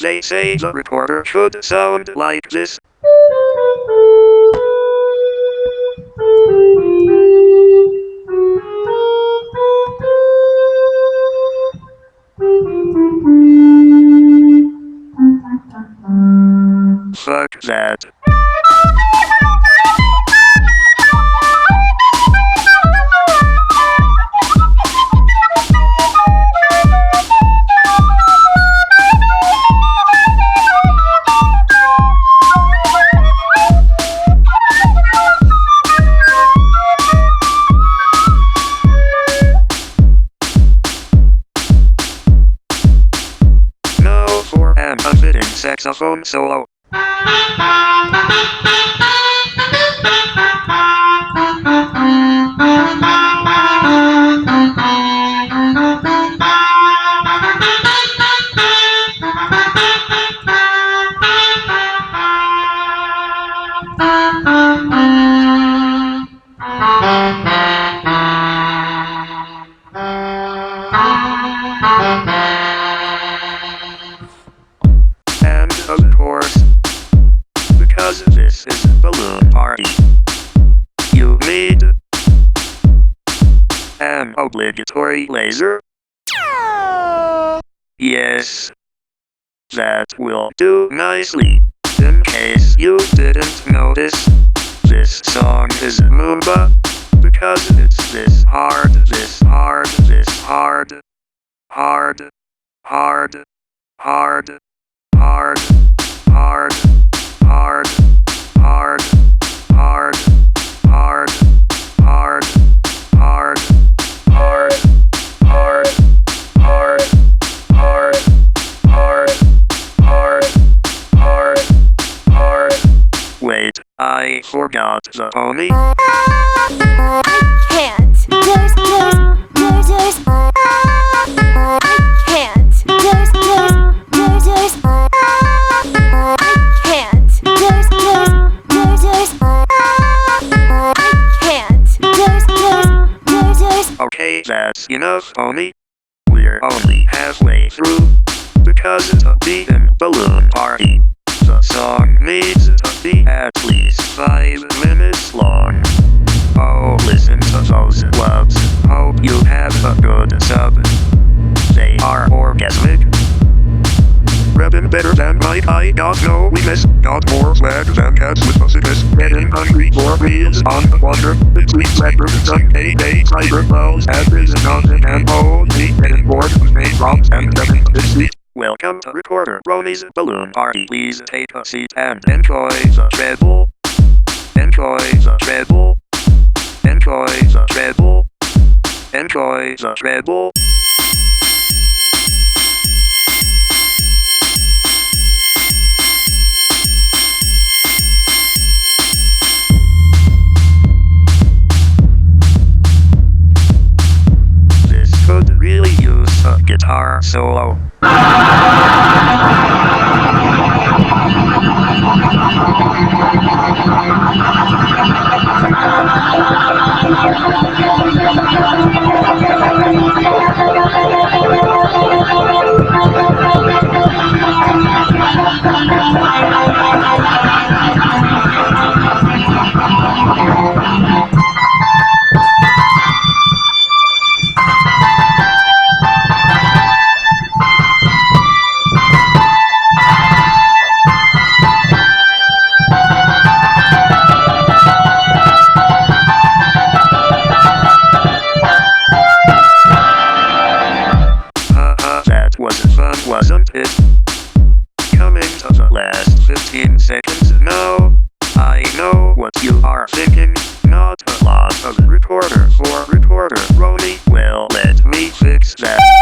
They say the recorder should sound like this. Fuck that. Now for an unfitting saxophone solo. And of course, because this is a balloon party, you need an obligatory laser. Yes, that will do nicely. In case you didn't notice, this song is Moomba, because it's this hard, this hard, this hard, hard, hard, hard, hard, hard, hard, hard, hard, hard, hard, hard, hard, hard, hard, hard, hard, hard, hard, hard. Wait, I forgot the pony. I can't. There's I can't. There's I can't. There's I can't. There's Okay, that's enough, pony. We're only halfway through, because it's a beaten balloon party. The song needs to be at least 5 minutes long. Oh, listen to those clubs. Hope you have a good sub. They are orgasmic. Reppin' better than Mike, I got no weakness. Got more swag than cats with a sickness. Getting hungry for meals on the water. Between Cyber and Sunday, Cyber Wells had risen on and only getting bored with made bombs and getting this sweet. Welcome to Recorder Ronnie's Balloon Party. Please take a seat and enjoy the treble. Enjoy the treble. Enjoy the treble. Enjoy the treble. This could really use a guitar solo. That was fun, wasn't it? Coming to the last 15 seconds now. I know what you are thinking. Not a lot of recorder for Recorder Ronnie. Well, let me fix that.